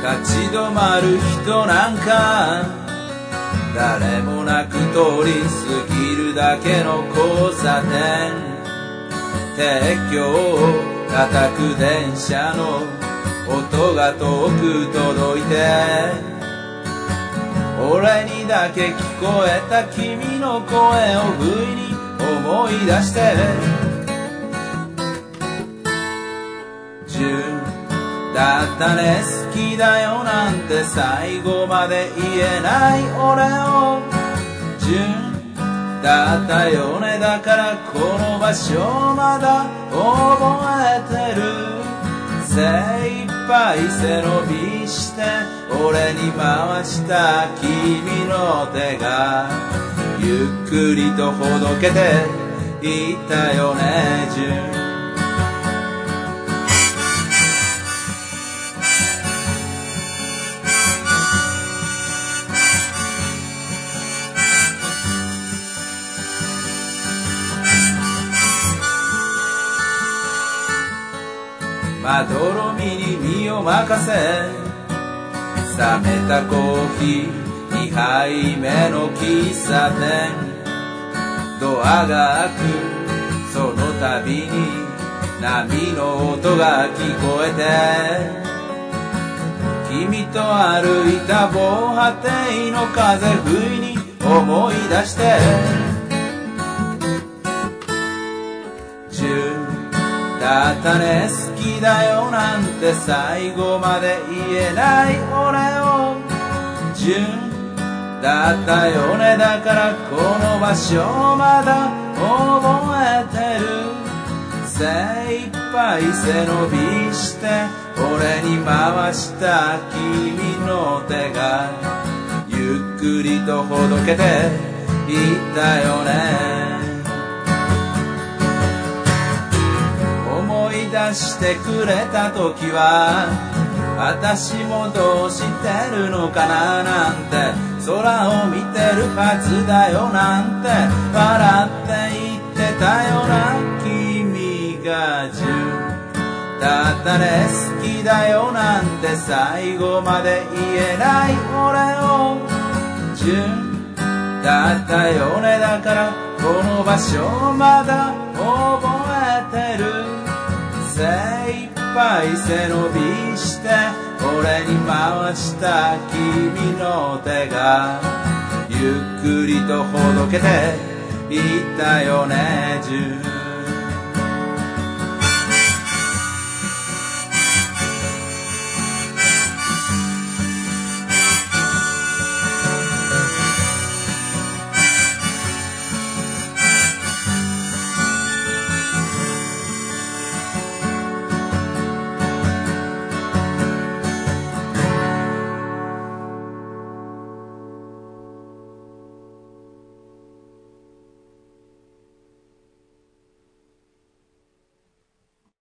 立ち止まる人なんか誰もなく通り過ぎるだけの交差点、鉄橋を叩く電車の音が遠く届いて、俺にだけ聞こえた君の声を不意に思い出して、純だったね好きだよなんて最後まで言えない俺を、純だったよねだからこの場所まだ覚えてる、精一杯背伸びして俺に回した君の手がゆっくりとほどけていったよね、純まどろみに身を任せ、冷めたコーヒー2杯目の喫茶店、ドアが開くその度に波の音が聞こえて、君と歩いた防波堤の風不意に思い出して、だったね好きだよなんて最後まで言えない俺を、純だったよねだからこの場所まだ覚えてる、精一杯背伸びして俺に回した君の手がゆっくりとほどけていったよね、出してくれた時は私もどうしてるのかななんて、空を見てるはずだよなんて笑って言ってたよな、君が純だったね好きだよなんて最後まで言えない俺を、純だったよねだからこの場所まだ覚えてる、精一杯背伸びして俺に回した君の手がゆっくりとほどけていったよね、純